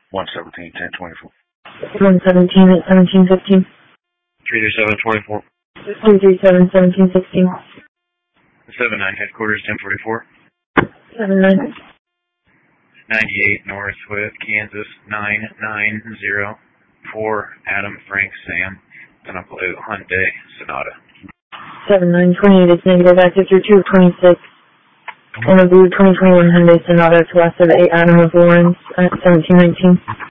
117-1024. 117 at 1715. 337-24. 337-1716. 79 headquarters 1044. 79. 98 Northwest Kansas 990. Adam Frank Sam. And a blue Hyundai Sonata. 7928 is negative active through 226. On a blue 2021 Hyundai Sonata to west of 8 Adam of Lawrence at 1719.